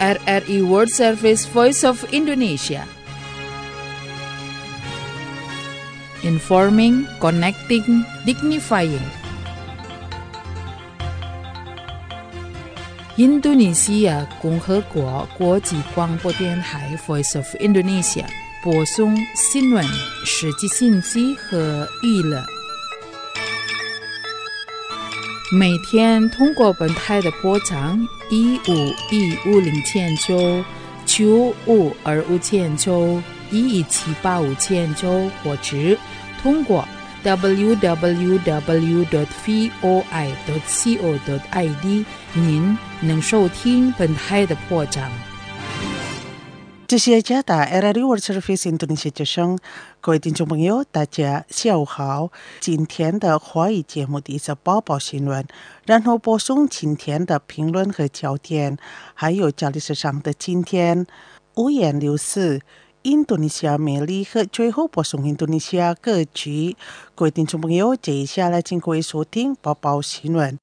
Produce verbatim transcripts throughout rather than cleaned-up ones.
R R I World Service Voice of Indonesia. Informing, connecting, dignifying. Indonesia 共和国国际广播电台 Voice of Indonesia 播送新闻、实际信息和娱乐。每天通过本台的波长一五一五零千九、九五二五千九、一一七八五千九，或者通过 double-u double-u double-u dot voi dot co dot i d 您能收听本台的波长。 这是加拿大 R R I World Service Indonesia 之声，各位听众朋友，大家下午好。今天的华语节目第一则报报新闻，然后播送今天的评论和焦点，还有家里时尚的今天五颜六色印度尼西亚美丽和最后播送印度尼西亚歌曲。各位听众朋友，接下来请各位收听报报新闻。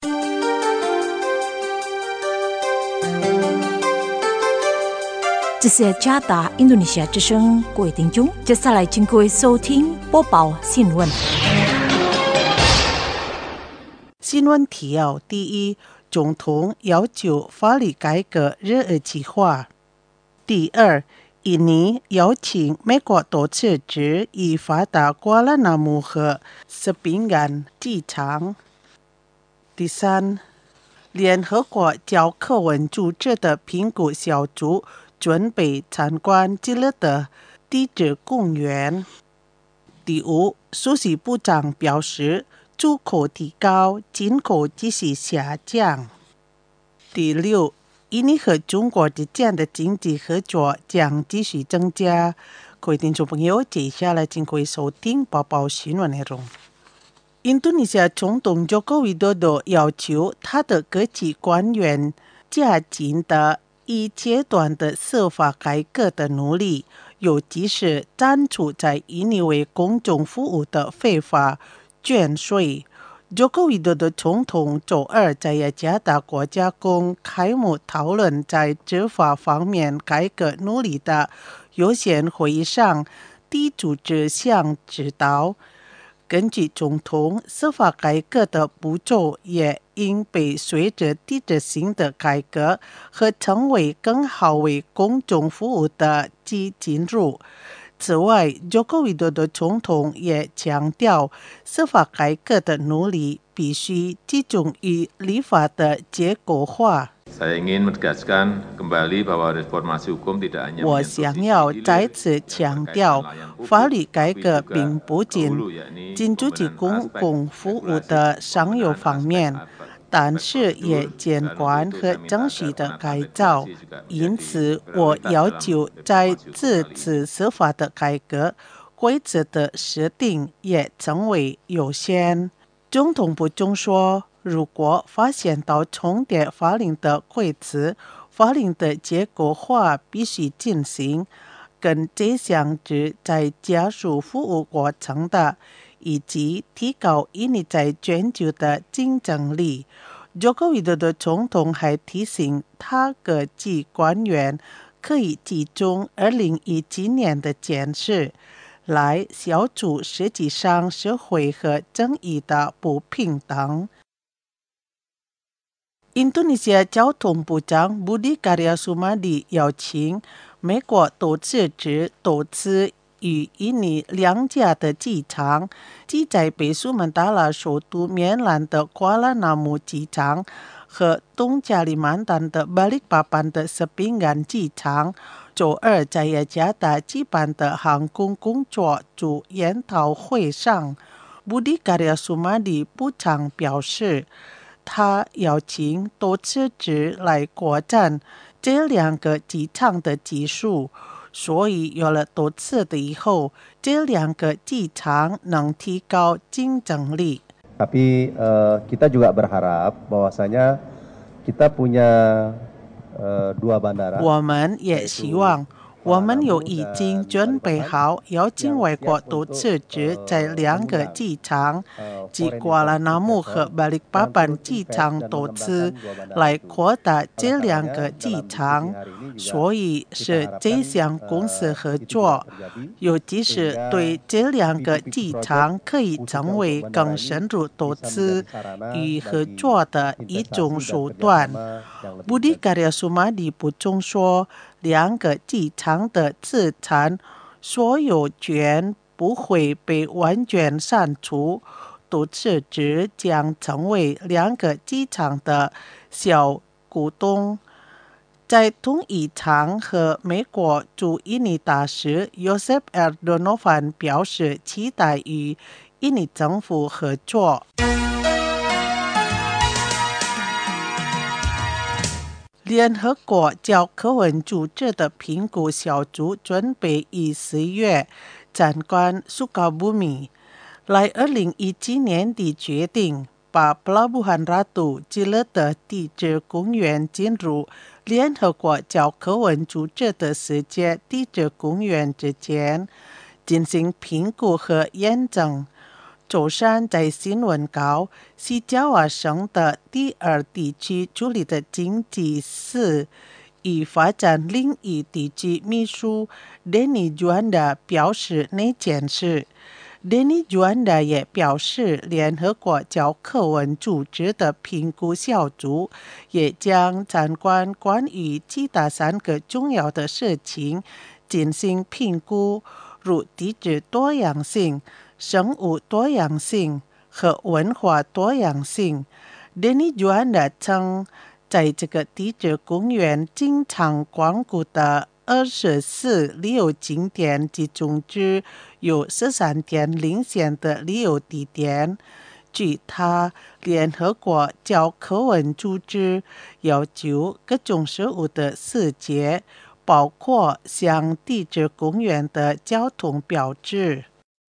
这是加拿大印度尼西亚之声，各位听众，接下来请各位收听播报新闻。 新闻提要：第一，总统要求法律改革热儿计划；第二，印尼邀请美国多次执以发达瓜拉纳姆和斯宾安机场；第三，联合国教科文组织的评估小组准备参观基勒的地质公园。第五，苏西部长表示，出口提高，进口继续下降。第六，印尼和中国之间的经济合作将继续增加。各位听众朋友，接下来请各位收听报报新闻内容。印度尼西亚总统佐科维多多要求他的各级官员加紧的一阶段的司法改革的努力，尤其是删除在印尼为公众服务的非法捐税。佐科维多多总统周二在雅加达国家宫开幕讨论在执法方面改革努力的优先会议上提出这项指导。根据总统，司法改革的步骤也应被随着地质性的改革和成为更好为公众服务的即进入。此外，佐科维多多总统也强调，司法改革的努力必须集中于立法的结果化。我想要再次强调，法律改革并不仅仅注重公共服务的商业方面，但是也监管和程序的改造。因此，我要求在这次司法的改革规则的设定也成为优先。总统部中说，如果发现到重叠法令的规则，法令的结果化必须进行，跟这项旨在加速服务过程的，以及提高印尼在全球的竞争力。佐科维多多总统还提醒他各级官员可以集中二零一七年的检视，来消除实际上社会和正义的不平等。印度尼西亚交通部长 Budi Karya Sumadi 邀请美国多次执多次与印尼两家的机场，即在北苏门答腊首都棉兰的瓜拉纳姆机场和东加里曼丹的巴利巴班的斯宾安机场，周二在雅加达举办的航空工作组研讨会上， Budi Karya Sumadi 部长表示，他邀请多次执来扩展这两个机场的技术，所以有了多次的以后，这两个机场能提高竞争力。 Tapi uh, kita juga berharap bahwasanya kita punya uh, dua bandara。 我们也希望我们有已经准备好邀请外国都辞职在两个机场，即瓜拉纳姆和巴利巴班机场投资，来扩大这两个机场，所以是这项公司合作，尤其是对这两个机场可以成为更深入投资与合作的一种手段。Budi Karya Sumadi 补充说，两个机场的资产所有权不会被完全删除，都辞职将成为两个机场的小股东。在同一场和美国驻印尼大使 Joseph R. Donovan 表示期待与印尼政府合作。联合国教科文组织的评估小组准备于十月参观苏卡布米，来二零一七年底决定把 Pelabuhan Ratu 基勒的地质公园进入联合国教科文组织的世界地质公园之前进行评估和验证。周三在新闻稿，西加瓦省的第二地区处理的经济事与发展领域地区秘书 Denny Juanda 表示那件事。Denny Juanda 也表示，联合国教科文组织的评估小组也将参观关于其他三个重要的事情进行评估，如地质多样性、生物多样性和文化多样性。Denny Juanda 称，在这个地质公园经常光顾的二十四旅游景点集中之有十三点领先的旅游地点。据他，联合国教科文组织要求各种事务的细节，包括像地质公园的交通标志。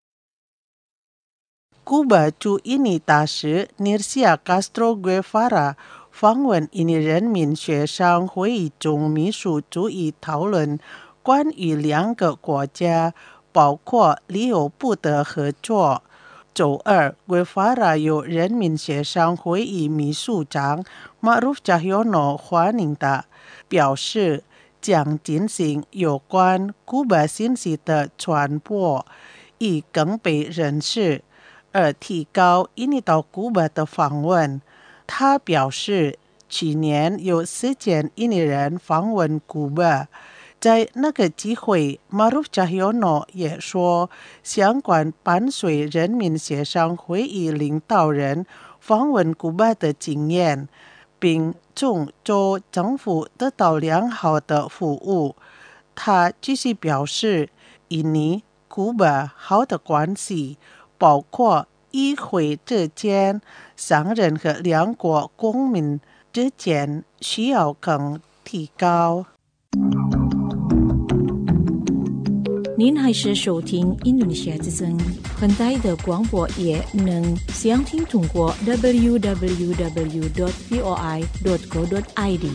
古巴驻印尼大使 Nircia Castro Guevara 访问印尼人民协商会议中，秘书主义讨论关于两个国家，包括旅游部的合作。周二 Guevara 由人民协商会议秘书长 Ma'ruf Cahyono 欢迎他，表示将进行有关古巴信息的传播，以更被认识，而提高印尼到古巴的访问。他表示，去年有四千印尼人访问古巴。在那个机会 Ma'ruf Cahyono 也说，相关伴随人民协商会议领导人访问古巴的经验，并从州政府得到良好的服务。他继续表示，印尼、古巴好的关系，包括议会之间、商人和两国公民之间，需要更提高。 您还是收听印度尼西亚之声，很大的广播也能详听通过 double-u double-u double-u dot v o i dot go dot i d。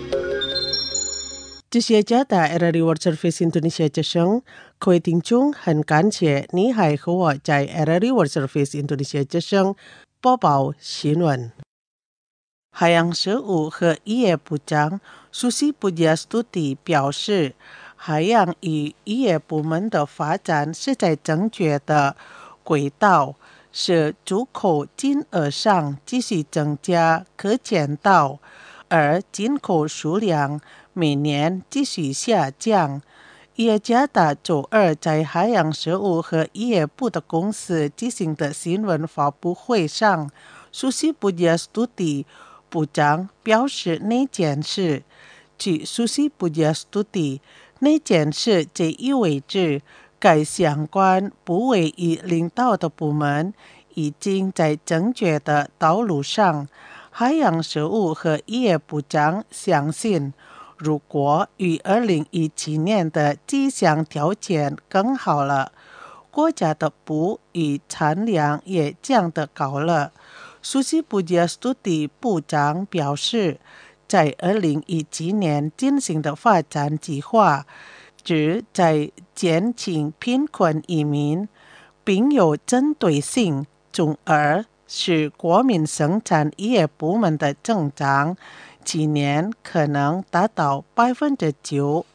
这些家的 R R I World Service Indonesia 之声，各位听众，很感谢你还和我在 R R I World Service Indonesia 之声播报新闻。海洋事务和渔业部长 Susi Pujiastuti 表示，海洋与渔业部门的发展是在正确的轨道，是出口金额上继续增加可见到，而进口数量每年继续下降。耶加达周二在海洋事务和渔业部的公司进行的新闻发布会上，苏西布加斯图蒂部长表示那件事。据苏西布加斯图蒂，那件事这意味着该相关部委与领导的部门已经在正确的道路上。海洋事务和渔业部长相信，如果与二零一七年的迹象条件更好了，国家的捕鱼产量也降得高了。苏西布加斯图蒂部长表示，在二零一七年进行的发展计划旨在减轻贫困移民，并有针对性，从而使国民生产业部门的增长今年可能达到百分之九。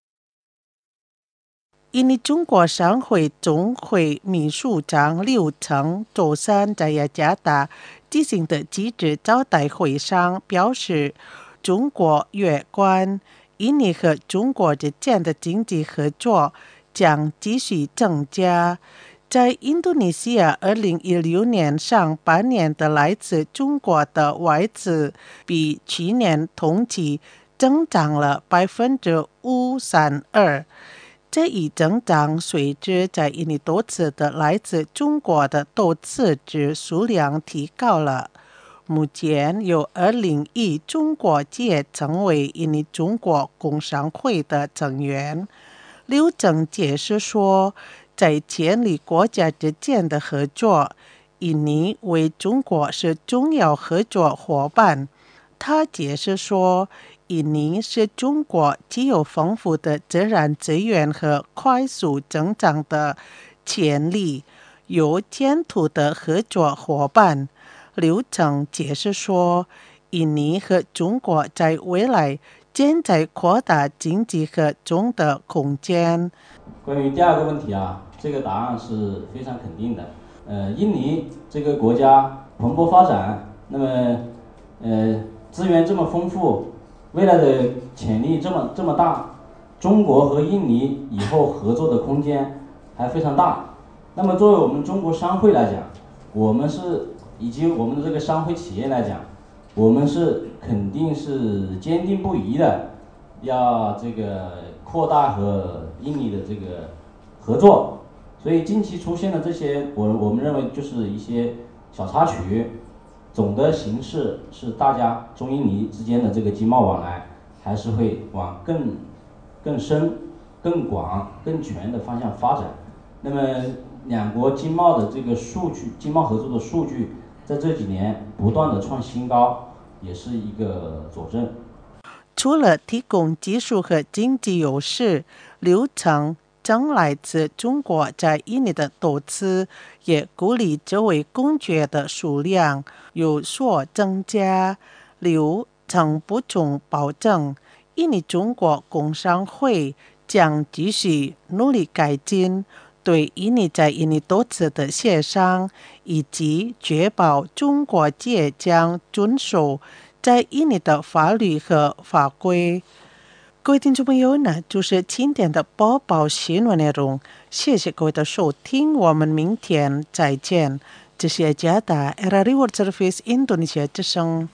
印尼中国商会总会秘书长刘成周三在雅加达举行的记者招待会上表示，中国乐观印尼和中国之间的经济合作将继续增加。在印度尼西亚二零一六年上半年的来自中国的外资比去年同期增长了百分之五三二。这一增长随着在印尼投资的来自中国的投资者数量提高了。目前有二零亿中国企业成为印尼中国工商会的成员。刘正解释说，在建立国家之间的合作，印尼为中国是重要合作伙伴。他解释说，印尼是中国具有丰富的自然资源和快速增长的潜力、有前途的合作伙伴。刘成解释说，印尼和中国在未来正在扩大经济合作的空间。 关于第二个问题啊，这个答案是非常肯定的。呃，印尼这个国家蓬勃发展，那么呃资源这么丰富，未来的潜力这么这么大，中国和印尼以后合作的空间还非常大。那么作为我们中国商会来讲，我们是以及我们的这个商会企业来讲，我们是肯定是坚定不移的要这个扩大和印尼的这个合作。所以近期出现的这些，我我们认为就是一些小插曲。总的形势是大家中印尼之间的这个经贸往来还是会往更更深、更广、更全的方向发展。那么两国经贸的这个数据，经贸合作的数据在这几年不断的创新高，也是一个佐证。 除了提供技术和经济优势，刘成将来自中国在印尼的投资，也鼓励这位公爵的数量有所增加。刘成补充保证，印尼中国工商会将继续努力改进对印尼在印尼投资的协商，以及确保中国企业将遵守在印尼的法律和法规。各位听众朋友呢，就是今天的播报新闻内容，谢谢各位的收听，我们明天再见。这是雅加达 R R I World Service 印度尼西亚之声。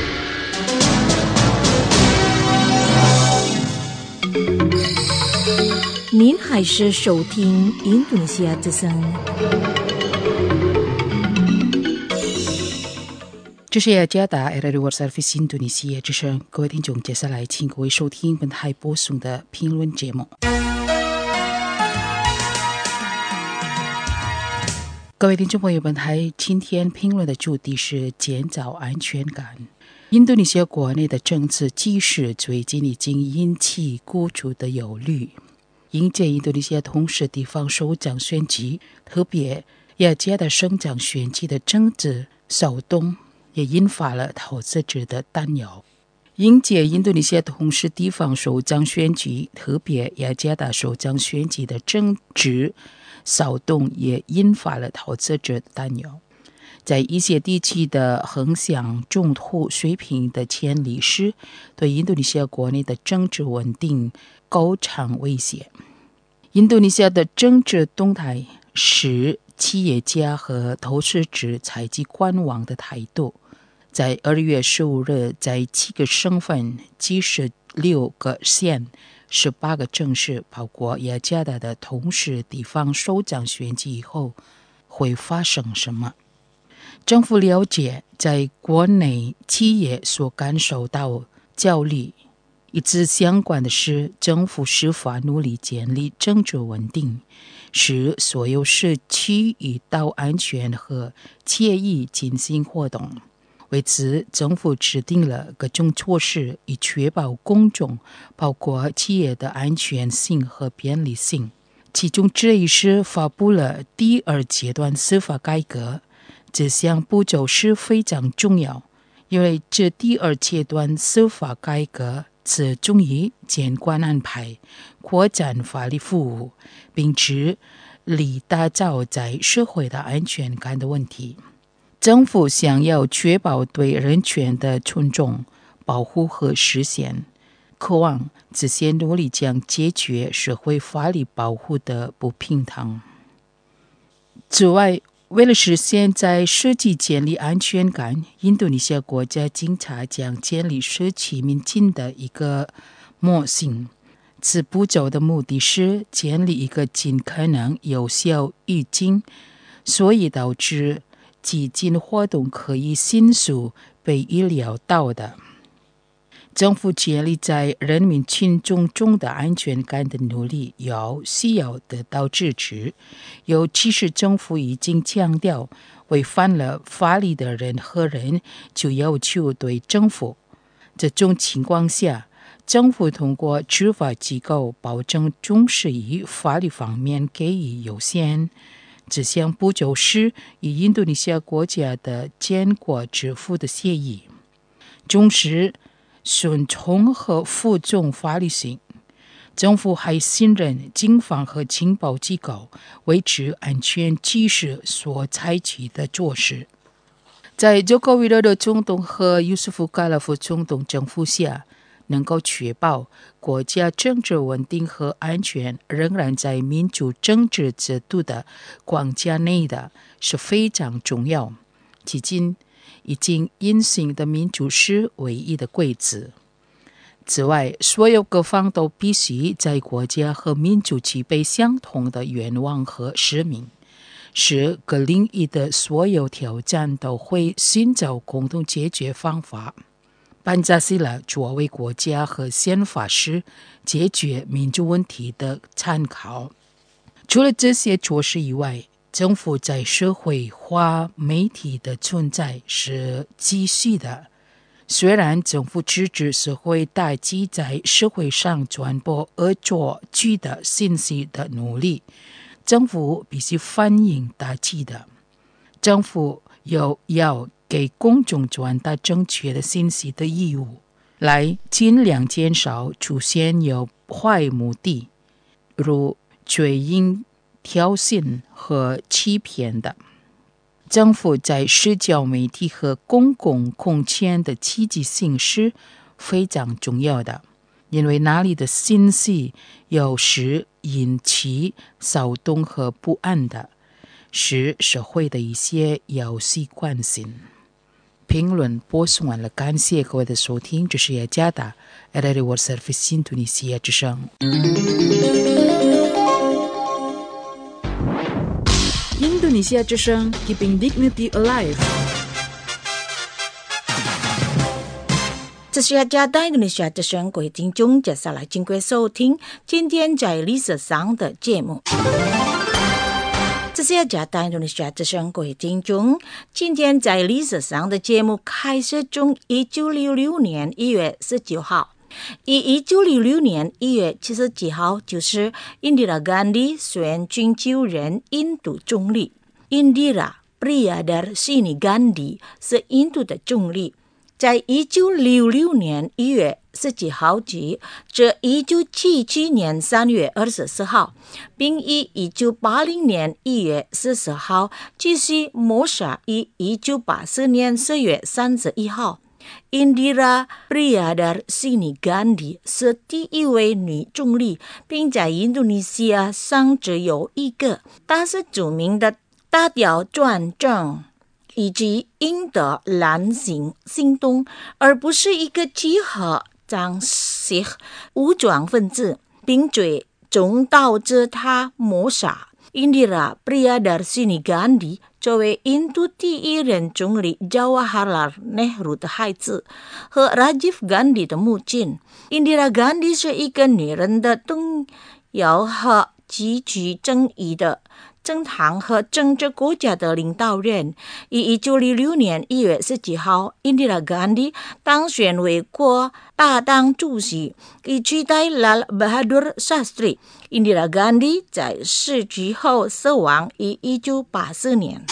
您还是收听印度尼西亚之声。 这是雅加达 R R I World Service 印度尼西亚之声，各位听众，接下来请各位收听本台播送的评论节目。各位听众朋友，本台今天评论的主题是建造安全感。印度尼西亚国内的政治局势最近已经引起各族的忧虑。迎接印度尼西亚同时地方首长选举，特别雅加达省长选举的政治骚动，也引发了投资者的担忧。迎接印度尼西亚同时地方首长选举，特别雅加达首长选举的政治骚动，也引发了投资者的担忧。在一些地区的横向冲突水平的潜力是对印度尼西亚国内的政治稳定构成威胁。印度尼西亚的政治动态使企业家和投资者采取观望的态度。在二月十五日，在七个省份、七十六个县、十八个城市，包括雅加达的同时地方首长选举以后，会发生什么？政府了解，在国内企业所感受到焦虑，与之相关的是，政府是否努力建立政治稳定，使所有社区遇到安全和惬意进行活动。 为此，政府制定了各种措施，以确保公众，包括企业的安全性和便利性。其中之一是发布了第二阶段司法改革。这项步骤是非常重要，因为这第二阶段司法改革侧重于监管安排、扩展法律服务，并致力打造在社会的安全感的问题。政府想要确保对人权的尊重、保护和实现，渴望这些努力将解决社会法律保护的不平等。此外，为了实现在社区建立安全感，印度尼西亚国家警察将建立社区民警的一个模型。此步骤的目的是建立一个尽可能有效预警，所以导致激进活动可以迅速被预料到的。政府建立在人民群众中的安全感的努力要需要得到支持，尤其是政府已经强调，违反了法律的人和人就要求对政府。这种情况下，政府通过执法机构保证重视于法律方面给予优先。这项步骤是与印度尼西亚国家的建国之父的协议，重视顺从和服从法律性。政府还信任警方和情报机构维持安全机制所采取的措施。在佐科维多多总统和尤斯夫卡拉夫总统政府下，能够确保国家政治稳定和安全仍然在民主政治制度的框架内的是非常重要。迄今已经隐形的民主是唯一的规则。此外，所有各方都必须在国家和民主具备相同的愿望和使命，使各领域的所有挑战都会寻找共同解决方法。班扎西拉作为国家和宪法时解决民主问题的参考。除了这些措施以外，政府在社会化媒体的存在是继续的。虽然政府支持社会大众在社会上传播恶作剧的信息的努力，政府必须反映大众的。政府有要给公众传达正确的信息的义务，来尽量减少出现有坏目的，如追因、挑衅和欺骗的。政府在社交媒体和公共空间的积极性是非常重要的，因为那里的信息有时引起骚动和不安的，是社会的一些有习惯性。评论播送完了，感谢各位的收听，这是雅加达 R R World Service 印度尼西亚之声。 印度尼西亚之声 Keeping Dignity Alive。 这是雅加达印度尼西亚之声，各位听众，接下来请各位收听今天在历史上的节目。这是雅加达印度尼西亚之声，各位听众，今天在历史上的节目开始从一九六六年一月十九号。以一九六六年一月七十几号，就是印第拉甘地选举就任印度总理。Indira Priyadarsini Gandhi 是印度的总理。在一九六六年一月十几号起，至一九七七年三月二十四号，并于一九八零年一月四十号继续谋杀于一九八四年四月三十一号。Indira Priyadarsini Gandhi 是第一位女总理，并在印度尼西亚上只有一个。她是著名的大调转正以及印度蓝行行动，而不是一个集合张氏武装分子，并最终导致她谋杀。Indira Priyadarsini Gandhi 作为印度第一任总理 Jawaharlal Nehru 的孩子和 Rajiv Gandhi 的母亲。Indira Gandhi 是一个女人的动摇和极具争议的政坛和政治国家的领导人。以一九六六年一月十几号，印第拉甘地当选为国大党主席，以取代拉尔巴哈杜尔沙斯特。印第拉甘地在逝去后死亡于一九八四年。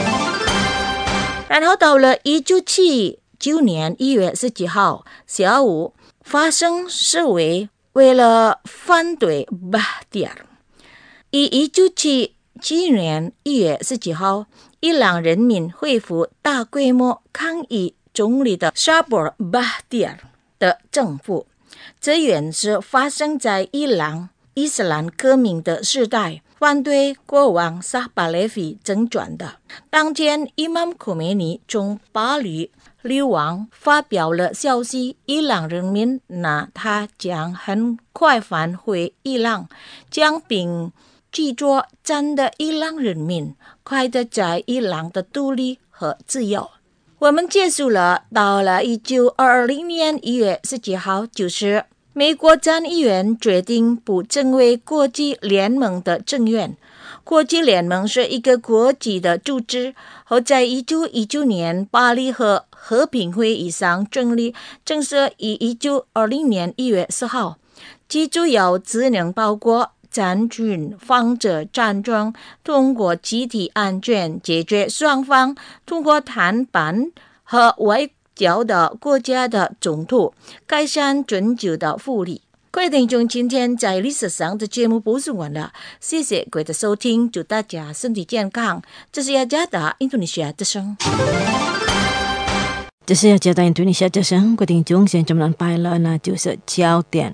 然后到了一九七九年一月十几号下午，发生示威，为了反对巴哈蒂尔。以一九七九年一月十几号，伊朗人民恢复大规模抗议总理的沙博尔巴哈蒂尔的政府。这原是发生在伊朗伊斯兰革命的时代，反对国王沙巴列夫政权的。当天，伊玛目kho梅尼从巴黎流亡，发表了消息，伊朗人民那他将很快返回伊朗，将并记住真的伊朗人民快的在伊朗的独立和自由。我们结束了，到了一九二零年一月十几号，就是美国参议员决定不成为国际联盟的成员。国际联盟是一个国际的组织，后在一九一九年巴黎和和平会议上成立，正式于一九二零年一月四号。其主要职能包括战军、防止战争，通过集体安全解决双方通过谈判和外交的国家的冲突，改善全球的福利。各位听众，今天在历史上的节目播送完了，谢谢各位的收听，祝大家身体健康。这是雅加达印度尼西亚之声。 这是雅加达印度尼西亚之声，各位听众，现在我们拜了，那就是焦点。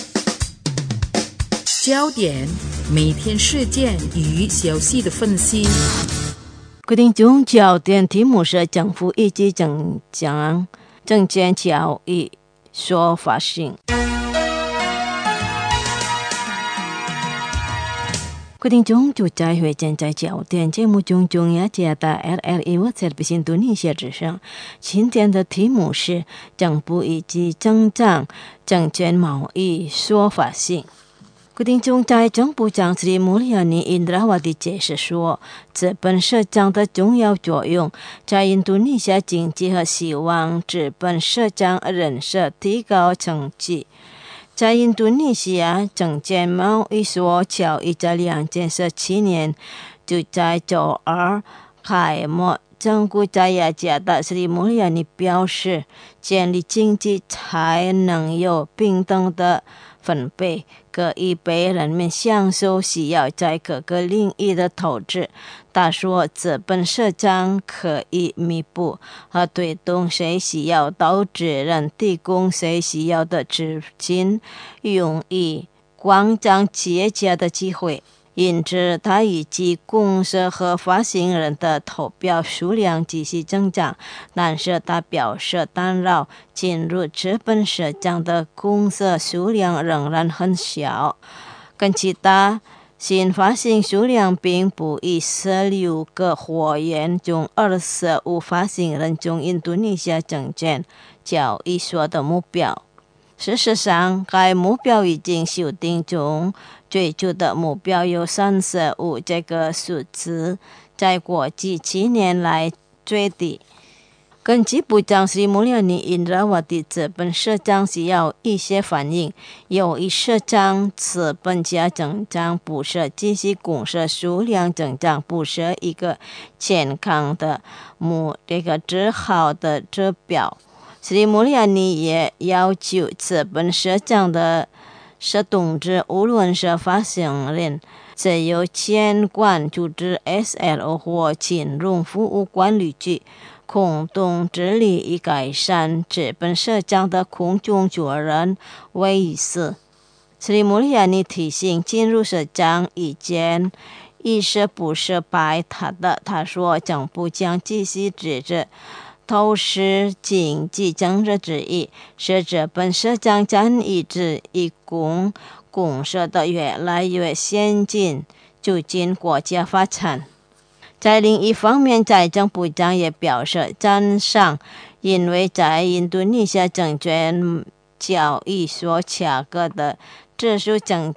焦点，每天事件与消息的分析。 各位听众，焦点题目是政府以及政将政见交易说法性。各位听众，就在会现在焦点节目中，中雅加达 L L E 我在印度尼西亚之声。今天的题目是政府以及政将政见贸易说法性。各位听众，在政部长Sri Mulyani Indrawati解释说，资本市场的重要作用在印度尼西亚经济和希望资本市场人士提高成绩。在印度尼西亚，政见贸易所交易在两千十七年就在周二开幕。政府在雅加达Sri Mulyani表示，建立经济才能有平等的分配，可以被人们享受需要在各个领域的投资。他说，资本市场可以弥补和推动谁需要投资人提供谁需要的资金，用以扩张企业家的机会。因此，他预计公司和发行人的投票数量继续增长，但是他表示，打扰进入资本市场的公司数量仍然很小。根据他，新发行数量并不以十六个会员中二十五发行人中印度尼西亚证券交易所的目标。事实上，该目标已经修订中，最初的目标有三十五，这个数字在过去七年来最低。根据部长Sri Mulyani Indrawati，资本市场需要一些反应，由于市场资本价增长不是继续公司数量增长，不是一个健康的目这个最好的指标。Sri Mulyani也要求资本市场的是同志，无论是发行人、自由监管组织 S L O 或金融服务管理局，共同致力于改善资本市场的公众责任为意思。Sri Mulyani提醒，进入市场意见意识不是排他的。他说，政府将继续支持投资经济政治之一，使资本市场参与制以供公司的越来越先进，促进国家发展。在另一方面，财政部长也表示赞赏，因为在印度尼西亚证券交易所价格的指数经济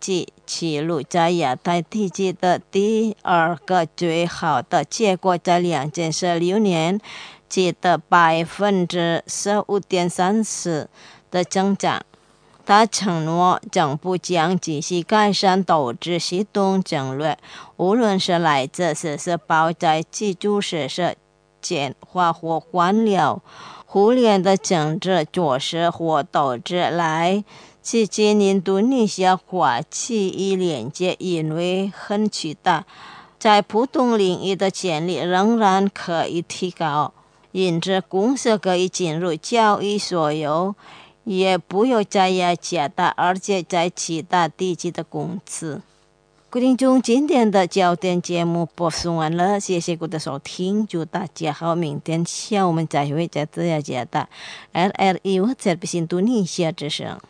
记录在亚太地区的第二个最好的结果，在两千十六年记得百分之十五点三四的增长。他承诺政府将继续改善投资系统战略，无论是来自实施包在基础设施简化或官僚忽略的政治措施或投资来刺激印度尼西亚跨区域连接，因为很巨大，在不同领域的潜力仍然可以提高，因此公司可以进入交易所有也不要在雅加达，而且在其他地区的公司。各位听众，今天的焦点节目播送完了，谢谢各位的收听，祝大家好，明天下午我们再会，在雅加达 L R I 我在印度尼西亚之声。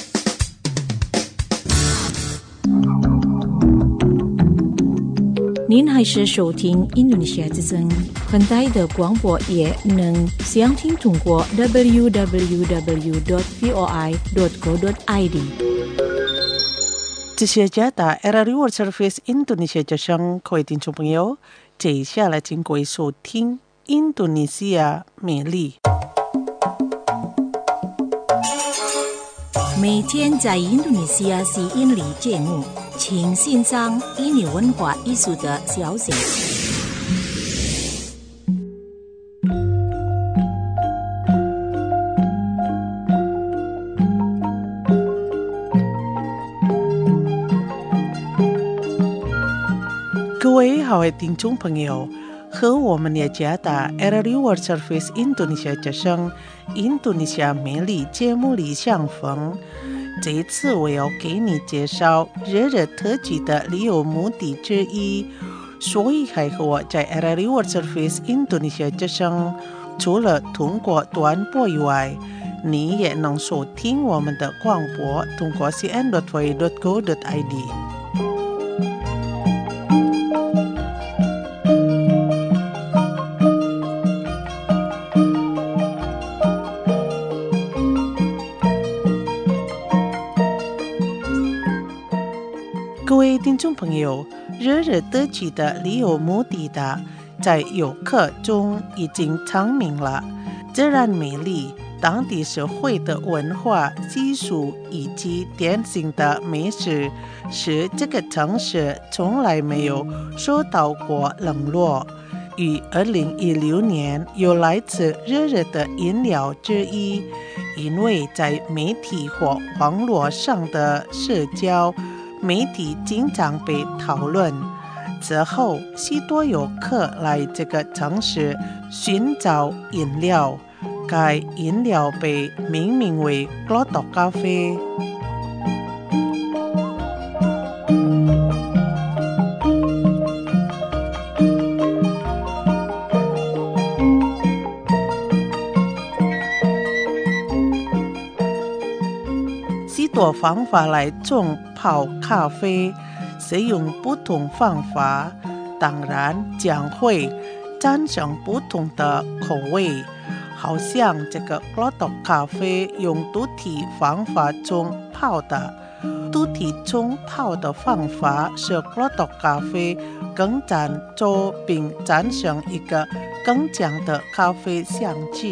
您还是收听印度尼西亚之声很大的广播，也能详听中国 double-u double-u double-u dot v o i dot co dot i d。 这是加达 L R I World Service 印度尼西亚之声，各位听众朋友，接下来请各位收听印度尼西亚美丽。 每天在印度尼西亚吸引力节目，请欣赏印尼文化艺术的消息。 各位好的听众朋友，和我们雅加达 L R I World Service 印度尼西亚之声印度尼西亚美丽节目里相逢。这一次我要给你介绍热热特辑的旅游目的之一，所以还和我在 L R I World Service 印度尼西亚之声，除了通过短波以外，你也能收听我们的广播，通过 c n dot v dot co dot i d。各位听众朋友，热热特辑的旅游目的地在游客中已经成名了，自然美丽、当地社会的文化习俗以及典型的美食，使这个城市从来没有受到过冷落。于二零一六年有来自热热的饮料之一，因为在媒体或网络上的社交媒体经常被讨论，之后许多游客来这个城市寻找饮料，该饮料被命名为 Glottok 咖啡。许多方法来冲泡咖啡，使用不同方法，当然将会产生不同的口味。好像这个 Glottok 咖啡用独体方法冲泡的，独体冲泡的方法使 Glottok 咖啡更粘稠，并产生一个更强的咖啡香气。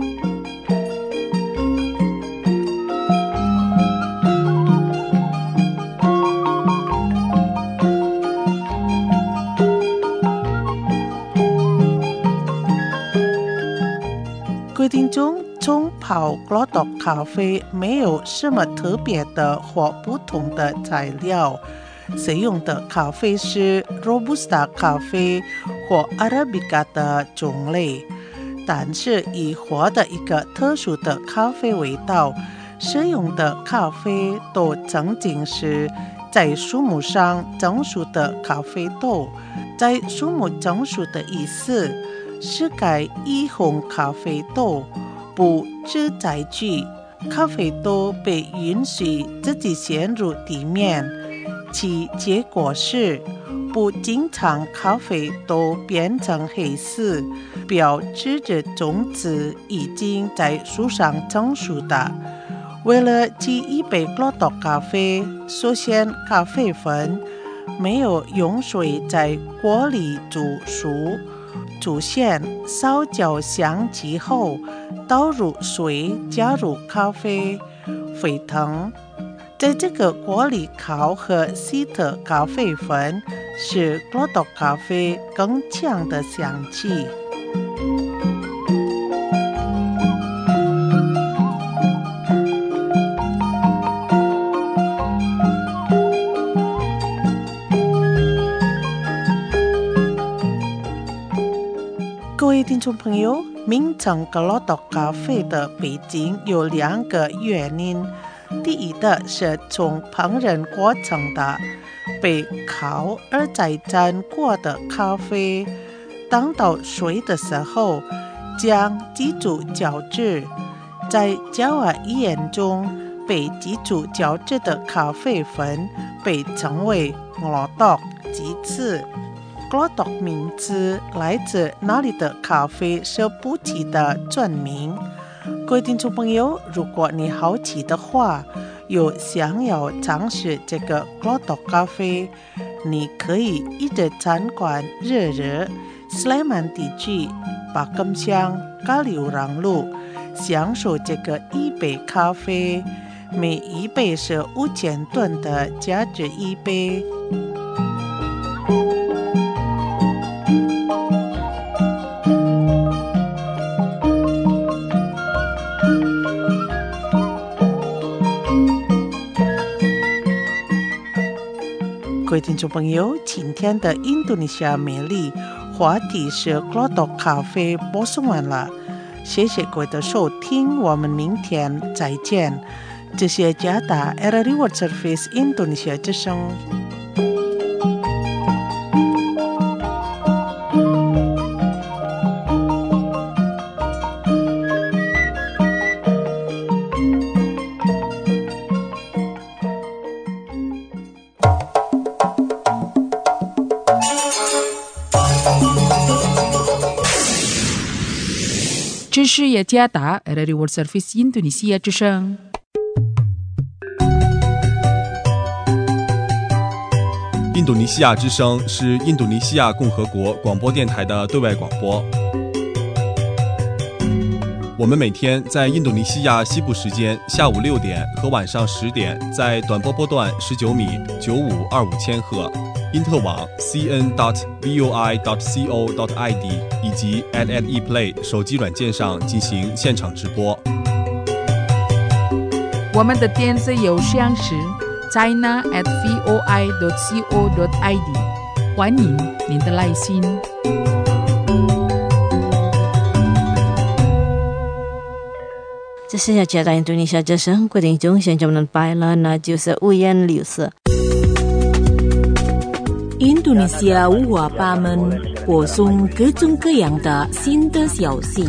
规定中冲泡 Glottok 咖啡没有什么特别的或不同的材料，使用的咖啡是 Robusta 咖啡或 Arabica 的种类，但是以获得一个特殊的咖啡味道，使用的咖啡都曾经是在树木上成熟的咖啡豆。在树木成熟的意思是该一红咖啡豆不只载具，咖啡豆被允许自己陷入地面，其结果是不经常咖啡豆变成黑色，表示着种子已经在树上成熟的。 为了记一杯 Glottok 咖啡，首先咖啡粉没有用水在锅里煮熟，煮现烧焦香气后，倒入水，加入咖啡、沸腾，在这个锅里烤和稀的咖啡粉，使 Glottok 咖啡更强的香气。各位听众朋友，名称 Glottok 咖啡的背景有两个原因。第一的是从烹饪过程的被烤而再沾过的咖啡，当到水的时候，将基础胶质在交换液中被基础胶质的咖啡粉被称为 Glottok。其次，Glottok 名字来自那里的咖啡是不起的专名。各位听众朋友，如果你好奇的话，有想要尝试这个 Glottok 咖啡，你可以一直参观热热斯莱曼地区巴金乡加流浪路，享受这个一杯咖啡，每一杯是五千吨的价值一杯。各位听众朋友，今天的印度尼西亚美丽话题是 Glottok 咖啡播送完了，谢谢各位的收听，我们明天再见。这是加达 R R I World Service 印度尼西亚之声。 这是雅加达 R R I World Service 印度尼西亚之声。 印度尼西亚之声是印度尼西亚共和国广播电台的对外广播。我们每天在印度尼西亚西部时间下午六点和晚上十点，在短波波段十九米九五二五千赫。因特网 c n dot v o i dot co dot i d 以及 at at ePlay 手机软件上进行现场直播。 我们的电子邮箱是 china at voi dot co dot i d， 欢迎您的来信。 这是雅加达印度尼西亚之声，各位听众，现在我们拜了，那就是五颜六色。 印度尼西亚五花八门，播送各种各样的新的消息。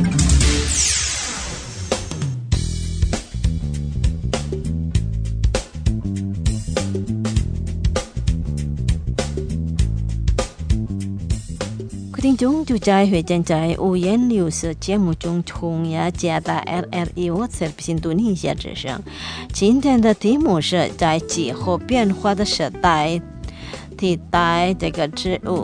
聽眾就在會正在五顏六色節目中同雅加達 R R I World Service 印度尼西亞之聲。今天的題目是在氣候變化的時代替代這個植物。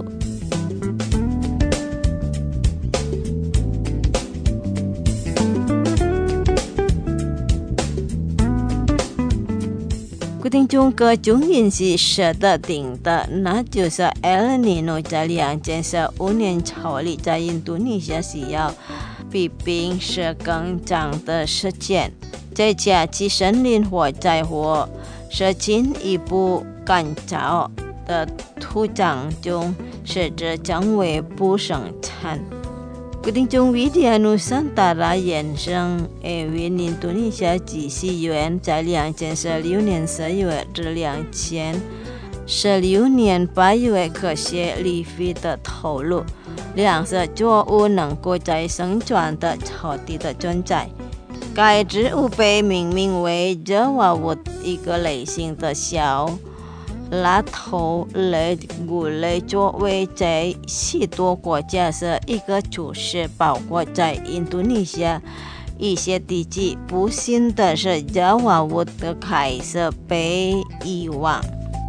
聽眾各種因素是的定的，那就是 El Niño 在兩千十五年草里在印度尼西亞需要比平時更長的時間，在加其森林火災或是進一步乾燥的土壤中，使之成為不生產。聽眾維迪亞努桑達拉先生為印度尼西亞技術員，在兩千十六年十月至兩千十六年八月科學理費的投入，兩色作物能夠在生長的草地的存在。該植物被命名為爪哇物一個類型的小辣頭類菇類，作為在許多國家是一個主食，包括在印度尼西亞一些地基，不幸的是亚瓦沃的凯瑟被遗忘。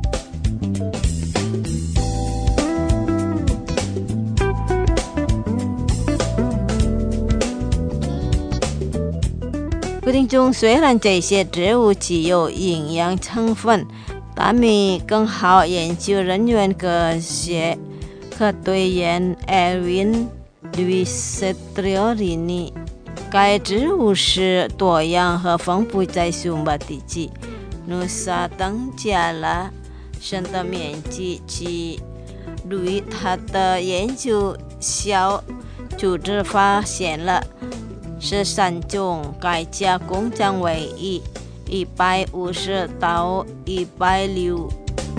各位听众，虽然这些植物具有营养成分，但米更好研究人员科学科队员 Erwin Luisetrio 该植物是多样和丰富在苏巴地区，努萨增加了生的面积及对它的研究小组织发现了是三种该加工将为一一百五十到一百六。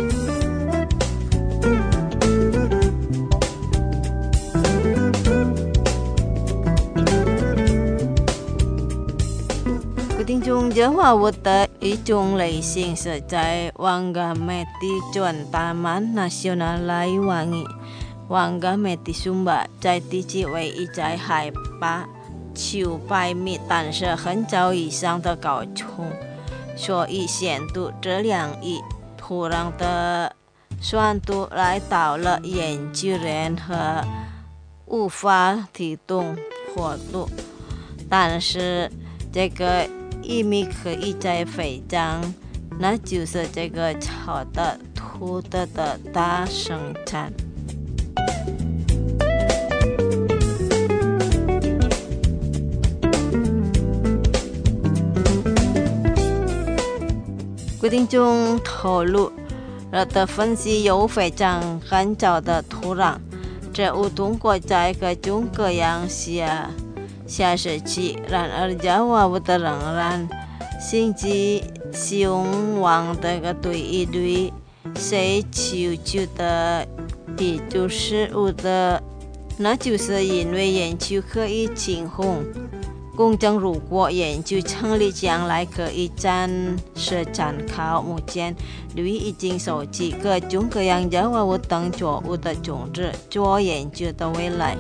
听众亚瓦沃的一种类型是在旺嘎梅蒂转大曼 Nasional 来往的旺嘎梅蒂苏巴，在地区为一在海拔九百米，但是很早以上的高冲，所以显度这两以土壤的酸度来到了研究人和无法提供坡度，但是这个玉米可以在肥长，那就是这个草的土的的大生产。规定中投入了的分析有非常干燥的土壤，植物通过在各种各样下下时期，然而亚瓦沃的仍然心机兴旺的个对一对谁求救的地主事物的，那就是因为研究可以清空。公正如果研究成立，将来可以暂时参考目前吕已经收集各种各样亚瓦沃等作物的种子做研究的未来。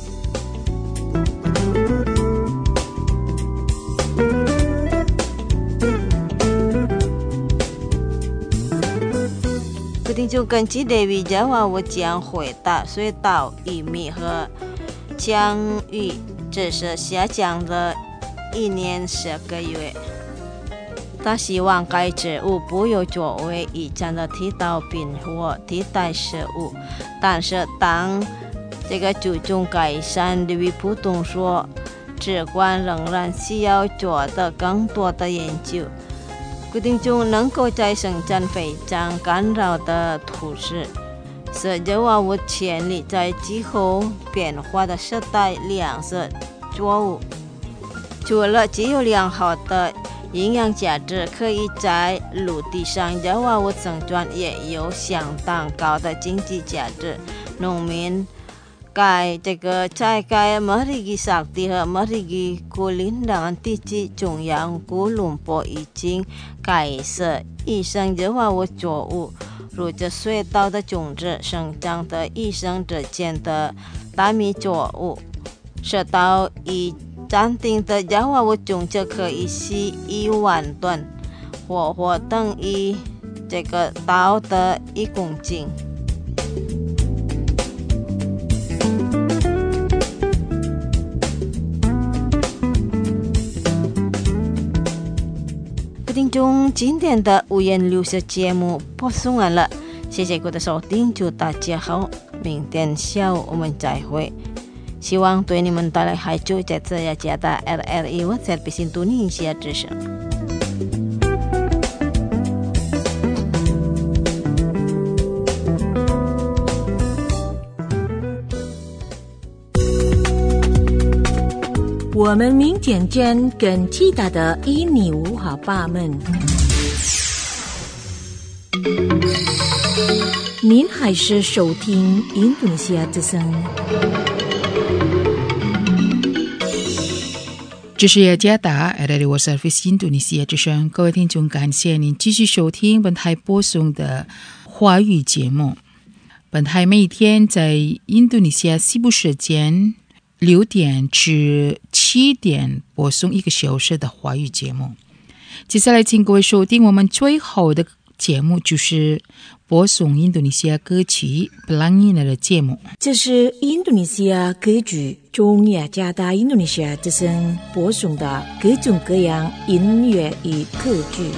听众根据对于亚瓦沃将回答水稻、玉米和江芋只是下降了一年十个月。他希望该植物不要作为以前的替代品或替代食物，但是当这个注重改善对于普通说直观仍然需要做的更多的研究。规定中能够在生产非常干扰的土质，是亚瓦沃潜力在气候变化的时代粮食作物。除了具有良好的营养价值，可以在陆地上亚瓦沃生存，也有相当高的经济价值。农民该这个在该马里基萨蒂和马里基古林两地区中央古伦坡已经开始医生亚瓦沃作物，如这水稻的种子生长的医生之间的大米作物，水稻已暂定的亚瓦沃种子可以是一万吨，或或等于这个稻的一公斤。听众，今天的五颜六色节目播送完了，谢谢各位的收听，祝大家好，明天下午我们再会。希望对你们带来还就在这样家的 R R I 我在北京读你一些知识。 我们明天见更其他的印尼文化吧们。您还是收听印度尼西亚之声。 这是雅加达 R R I World Service 印度尼西亚之声，各位听众，感谢您继续收听本台播送的华语节目。本台每天在印度尼西亚西部时间六点至七点播送一个小时的华语节目。接下来请各位收听我们最后的节目，就是播送印度尼西亚歌曲 Pelangi 的节目。 这是印度尼西亚歌剧中雅加达印度尼西亚之声播送的各种各样音乐与歌剧。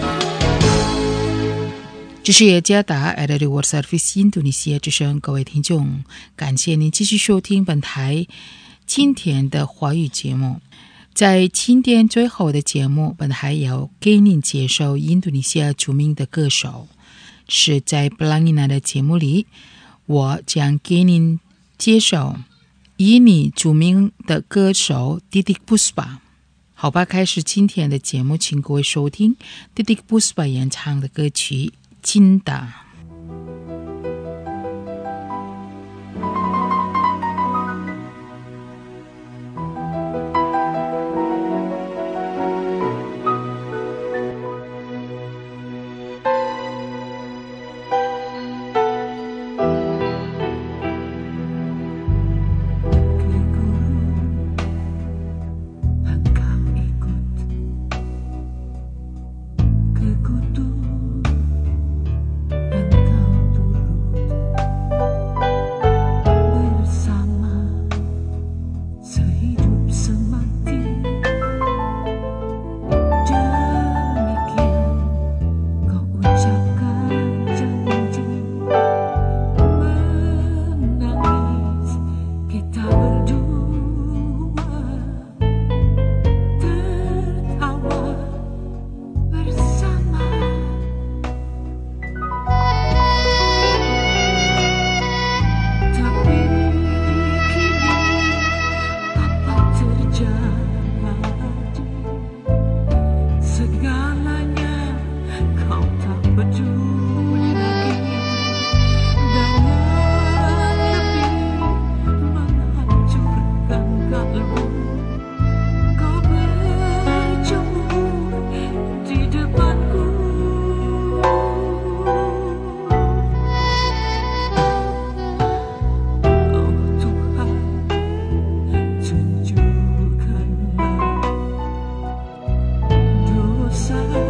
这是雅加达 R R I World Service 印度尼西亚之声，各位听众，感谢您继续收听本台今天的华语节目。在今天最后的节目，本台要给您介绍印度尼西亚著名的歌手。是在 Pelangi 的节目里，我将给您介绍印尼著名的歌手 Titiek Puspa。好吧，开始今天的节目，请各位收听 Titiek Puspa 演唱的歌曲《Cinta》。 Dosa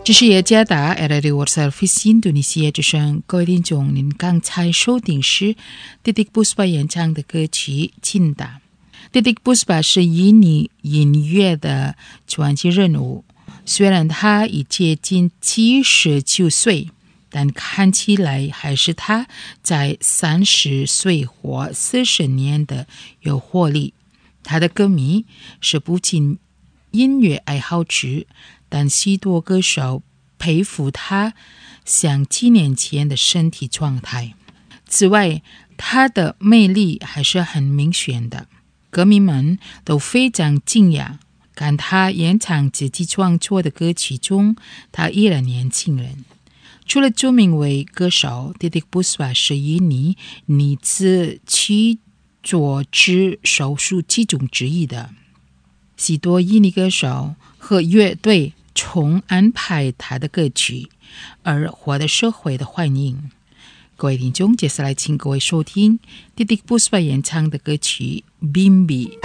这是耶加达 R R I World Service Indonesia 之声，各位听众，您刚才收听是 Titik Puspa 演唱的歌曲《Cinta》。Titik Puspa 是印尼音乐的传奇人物，虽然他已接近七十九岁，但看起来还是他在三十岁或四十年的有活力。他的歌迷是不仅音乐爱好者，但许多歌手佩服他像几年前的身体状态。此外，他的魅力还是很明显的，歌迷们都非常惊讶，看他演唱自己创作的歌曲中，他依然年轻人。除了著名为歌手， Titik Puspa 是印尼女子七左之手术其中之一的。许多印尼歌手和乐队重安排他的歌曲，而获得社会的欢迎。各位听众，接下来请各位收听 Titik Puspa 演唱的歌曲《Bimbi》。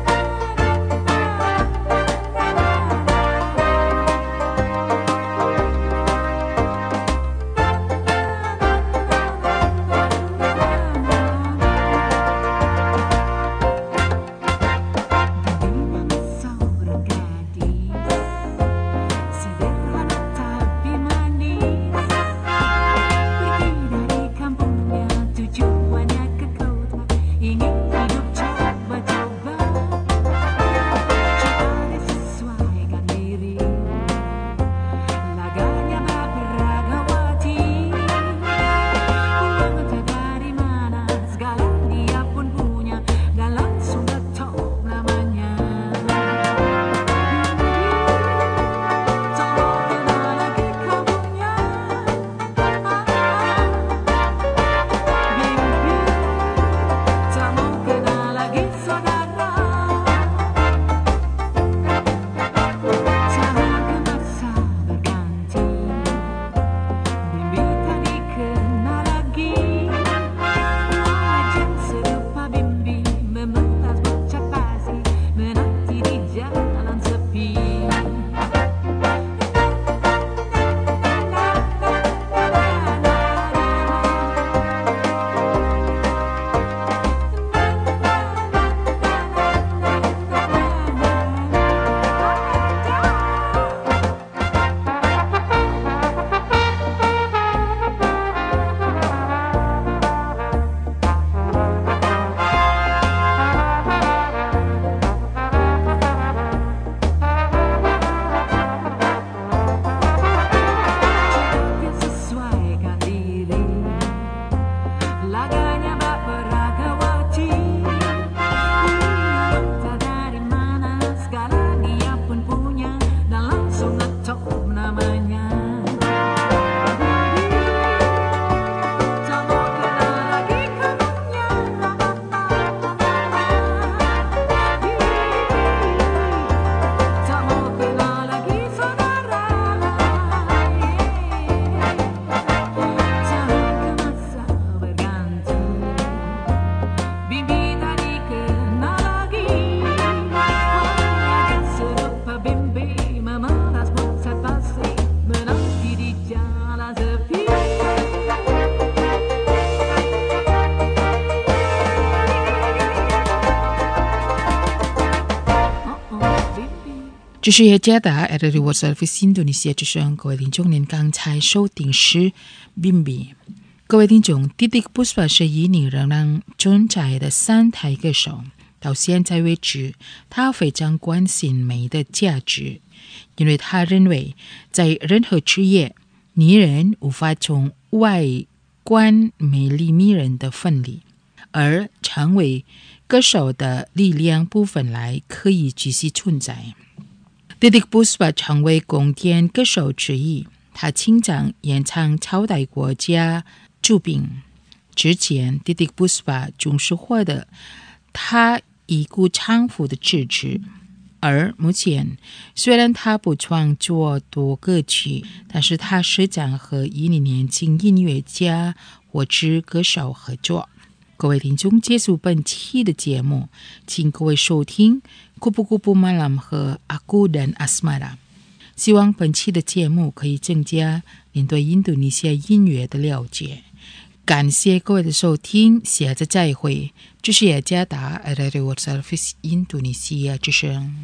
这是耶加达 R R I World Service Indonesia 之声，各位听众，您刚才收听是 Bimbi。各位听众， Titik Puspa 是印尼仍然存在的三台歌手，到现在为止，他非常关心美的价值，因为他认为在任何职业，女人无法从外观美丽迷人的分离，而成为歌手的力量部分来可以继续存在。Titik Puspa 成为宫殿歌手之一，他经常演唱超大国家著名。之前 Titik Puspa 总是获得他已故丈夫的支持，而目前虽然他不创作多歌曲，但是他时常和印尼年轻音乐家或者歌手合作。各位听众，结束本期的节目，请各位收听 Kupu-Kupu Malam 和 Aku dan Asmara。 希望本期的节目可以增加您对印度尼西亚音乐的了解。感谢各位的收听，下次再会。这是雅加达 R R I World Service 印度尼西亚之声。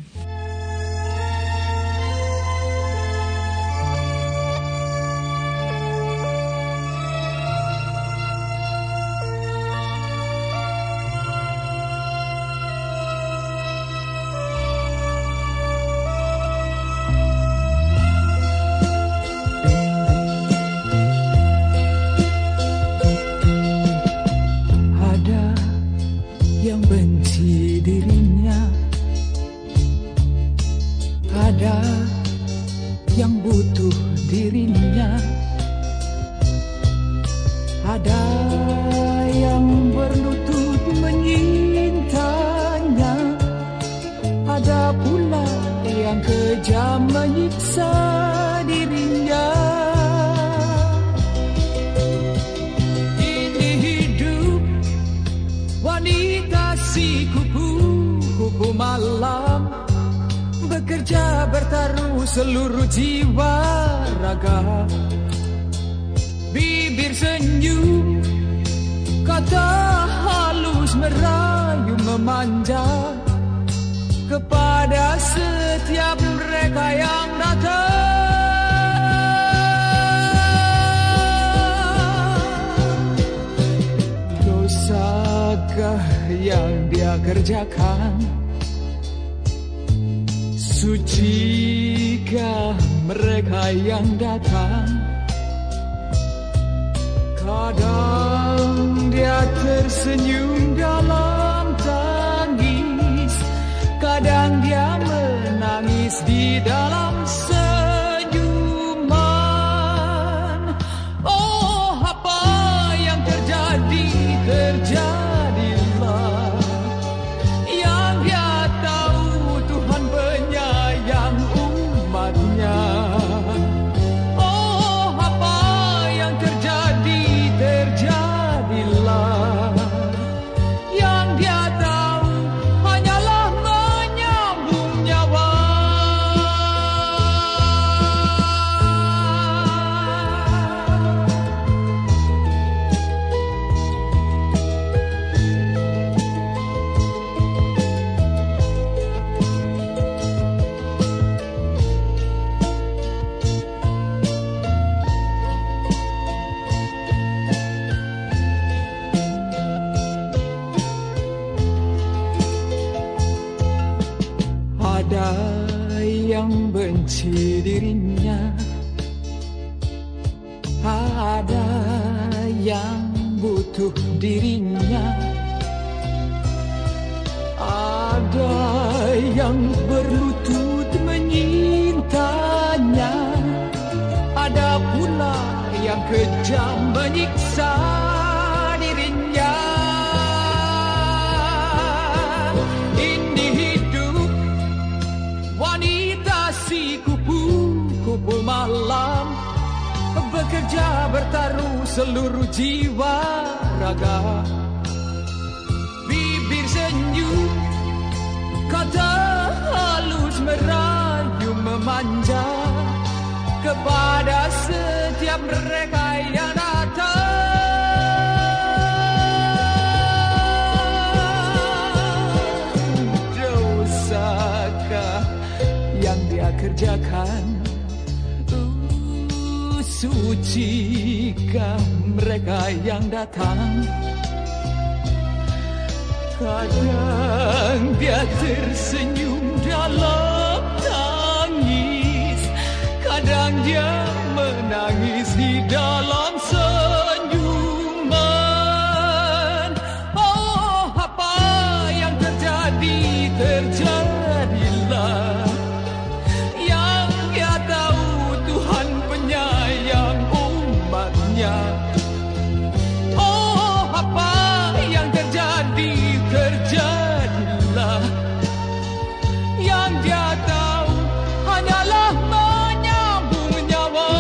Seluruh jiwa raga, bibir senyum, kata halus merayu memanja kepada setiap mereka yang datang. Dosakah yang dia kerjakan? Sucikah mereka yang datang? Kadang dia tersenyum dalam tangis, kadang dia menangis di dalam senyuman. Oh, apa yang terjadi, terjadilah. Yang dia tahu Tuhan penyayang umatnya. Oh, apa yang terjadi, terjadilah. Yang dia tahu hanyalah menyambung nyawa. Ada yang benci dirinya, ada yang butuh dirinya, ada yang berlutut menyintanya, ada pula yang kejam menyiksa dirinya. Ini hidup wanita si kupu-kupu malam, bekerja bertaruh seluruh jiwa raga, bibir senyum, kata halus merayu memanja kepada setiap mereka yang datang. Dosakah yang dia kerjakan? Uh, sucikah mereka yang datang? Kadang dia tersenyum dalam tangis, kadang dia menangis di dalam senyuman. Oh, apa yang terjadi, terjadilah. Yang dia tahu Tuhan penyayang umatnya. Oh, apa yang terjadi, terjadilah. Yang dia tahu hanyalah menyambung nyawa.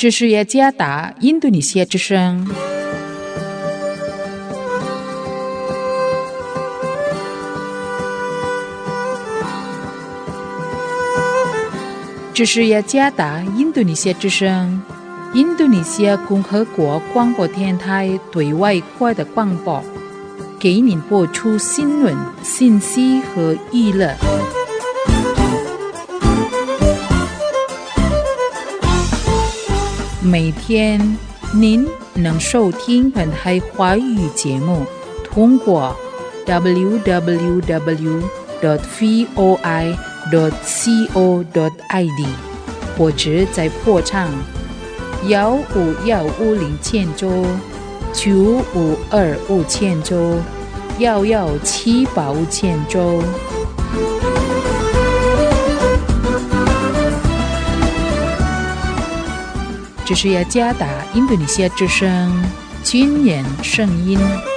这是雅加达印度尼西亚之声。这是雅加达印度尼西亚之声，印度尼西亚共和国广播电台对外国的广播，给您播出新闻、信息和娱乐。每天您能收听本台华语节目，通过 double-u double-u double-u dot voi dot co dot i d 或者在破唱幺五幺五零千周九五二五千周幺幺七八五千周。这是雅加达印度尼西亚之声军人声音。